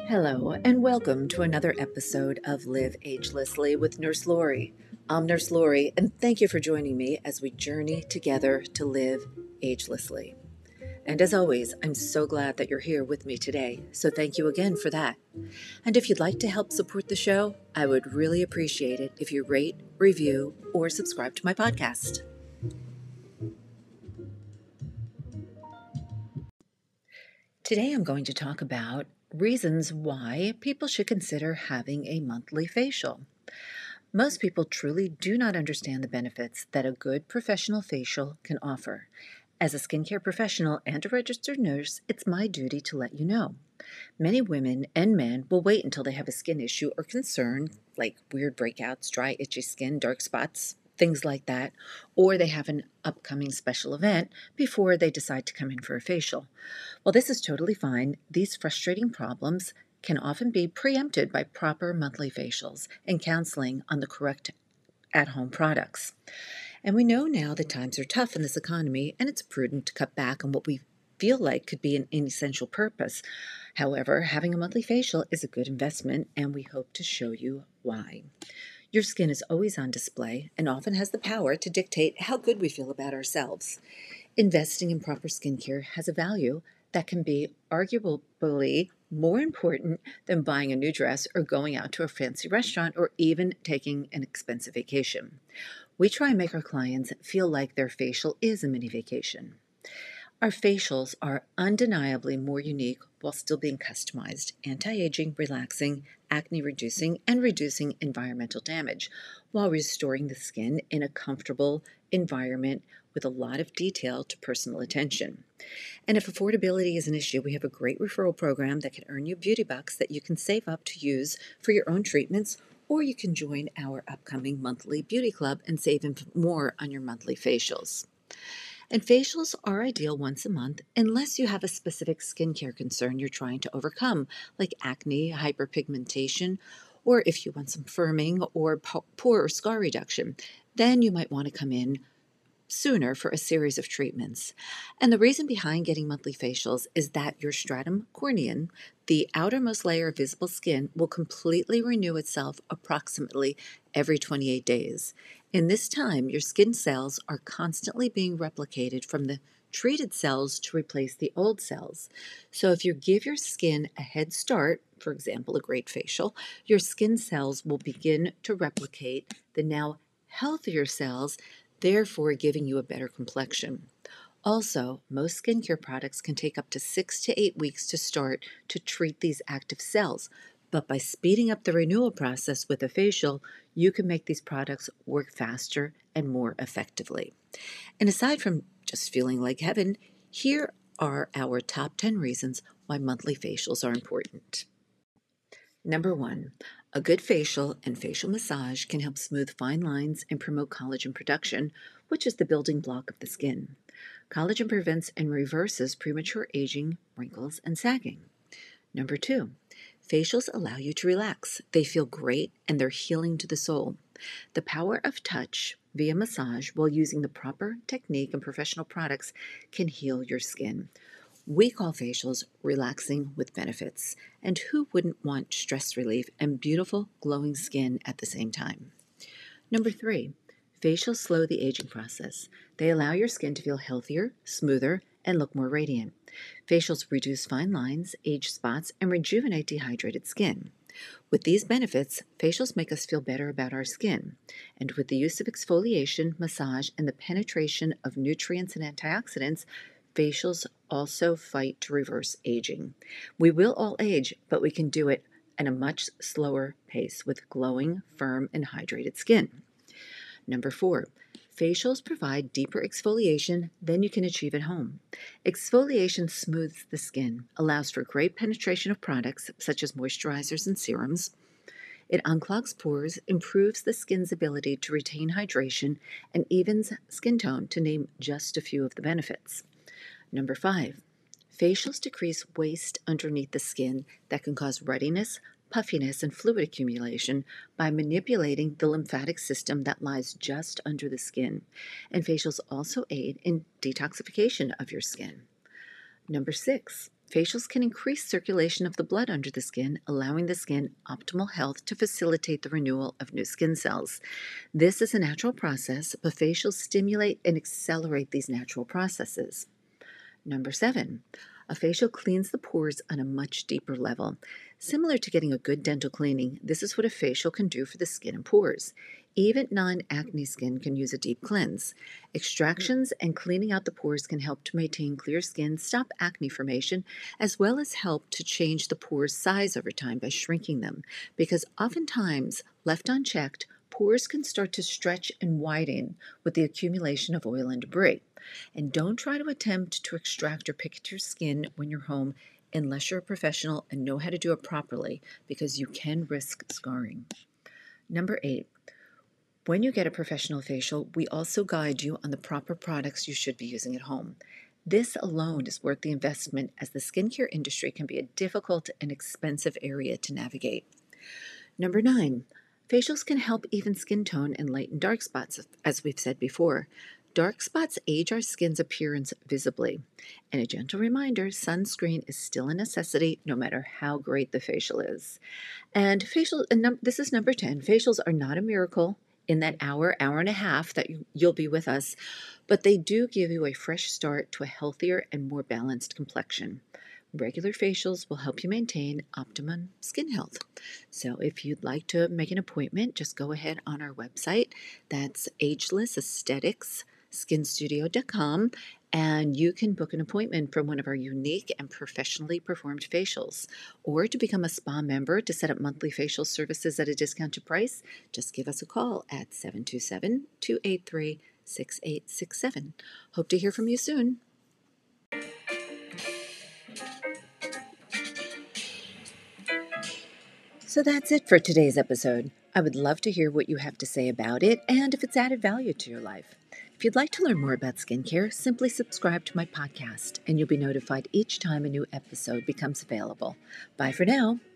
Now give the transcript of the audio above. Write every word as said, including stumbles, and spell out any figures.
Hello, and welcome to another episode of Live Agelessly with Nurse Lori. I'm Nurse Lori, and thank you for joining me as we journey together to live agelessly. And as always, I'm so glad that you're here with me today, so thank you again for that. And if you'd like to help support the show, I would really appreciate it if you rate, review, or subscribe to my podcast. Today I'm going to talk about reasons why people should consider having a monthly facial. Most people truly do not understand the benefits that a good professional facial can offer. As a skincare professional and a registered nurse, it's my duty to let you know. Many women and men will wait until they have a skin issue or concern, like weird breakouts, dry, itchy skin, dark spots, things like that, or they have an upcoming special event before they decide to come in for a facial. While this is totally fine, these frustrating problems can often be preempted by proper monthly facials and counseling on the correct at-home products. And we know now that times are tough in this economy, and it's prudent to cut back on what we feel like could be an inessential purpose. However, having a monthly facial is a good investment, and we hope to show you why. Your skin is always on display and often has the power to dictate how good we feel about ourselves. Investing in proper skincare has a value that can be arguably more important than buying a new dress or going out to a fancy restaurant or even taking an expensive vacation. We try and make our clients feel like their facial is a mini vacation. Our facials are undeniably more unique while still being customized, anti-aging, relaxing, acne-reducing, and reducing environmental damage, while restoring the skin in a comfortable environment with a lot of detail to personal attention. And if affordability is an issue, we have a great referral program that can earn you beauty bucks that you can save up to use for your own treatments, or you can join our upcoming monthly beauty club and save even more on your monthly facials. And facials are ideal once a month unless you have a specific skincare concern you're trying to overcome, like acne, hyperpigmentation, or if you want some firming or pore or scar reduction. Then you might want to come in sooner for a series of treatments. And the reason behind getting monthly facials is that your stratum corneum, the outermost layer of visible skin, will completely renew itself approximately every twenty-eight days. In this time, your skin cells are constantly being replicated from the treated cells to replace the old cells. So if you give your skin a head start, for example, a great facial, your skin cells will begin to replicate the now healthier cells, therefore giving you a better complexion. Also, most skincare products can take up to six to eight weeks to start to treat these active cells, but by speeding up the renewal process with a facial, you can make these products work faster and more effectively. And aside from just feeling like heaven, here are our top ten reasons why monthly facials are important. Number one, a good facial and facial massage can help smooth fine lines and promote collagen production, which is the building block of the skin. Collagen prevents and reverses premature aging, wrinkles, and sagging. Number two, facials allow you to relax. They feel great and they're healing to the soul. The power of touch via massage while using the proper technique and professional products can heal your skin. We call facials relaxing with benefits, and who wouldn't want stress relief and beautiful glowing skin at the same time? Number three, facials slow the aging process. They allow your skin to feel healthier, smoother, and look more radiant. Facials reduce fine lines, age spots, and rejuvenate dehydrated skin. With these benefits, facials make us feel better about our skin. And with the use of exfoliation, massage, and the penetration of nutrients and antioxidants, facials also fight to reverse aging. We will all age, but we can do it at a much slower pace with glowing, firm, and hydrated skin. Number four, facials provide deeper exfoliation than you can achieve at home. Exfoliation smooths the skin, allows for great penetration of products such as moisturizers and serums. It unclogs pores, improves the skin's ability to retain hydration, and evens skin tone, to name just a few of the benefits. Number five, facials decrease waste underneath the skin that can cause ruddiness, puffiness, and fluid accumulation by manipulating the lymphatic system that lies just under the skin. And facials also aid in detoxification of your skin. Number six, Facials can increase circulation of the blood under the skin, allowing the skin optimal health to facilitate the renewal of new skin cells. This is a natural process, but facials stimulate and accelerate these natural processes. Number seven, a facial cleans the pores on a much deeper level. Similar to getting a good dental cleaning, this is what a facial can do for the skin and pores. Even non-acne skin can use a deep cleanse. Extractions and cleaning out the pores can help to maintain clear skin, stop acne formation, as well as help to change the pores' size over time by shrinking them, because oftentimes, left unchecked, pores can start to stretch and widen with the accumulation of oil and debris. And don't try to attempt to extract or pick at your skin when you're home unless you're a professional and know how to do it properly, because you can risk scarring. Number eight, when you get a professional facial, we also guide you on the proper products you should be using at home. This alone is worth the investment, as the skincare industry can be a difficult and expensive area to navigate. Number nine, facials can help even skin tone and lighten dark spots, as we've said before. Dark spots age our skin's appearance visibly. And a gentle reminder, sunscreen is still a necessity no matter how great the facial is. And facial, and num- this is number ten, facials are not a miracle in that hour, hour and a half that you, you'll be with us, but they do give you a fresh start to a healthier and more balanced complexion. Regular facials will help you maintain optimum skin health. So if you'd like to make an appointment, just go ahead on our website. That's ageless aesthetics skin studio dot com, and you can book an appointment for one of our unique and professionally performed facials. Or to become a spa member to set up monthly facial services at a discounted price, just give us a call at seven two seven, two eight three, six eight six seven. Hope to hear from you soon. So that's it for today's episode. I would love to hear what you have to say about it and if it's added value to your life. If you'd like to learn more about skincare, simply subscribe to my podcast and you'll be notified each time a new episode becomes available. Bye for now.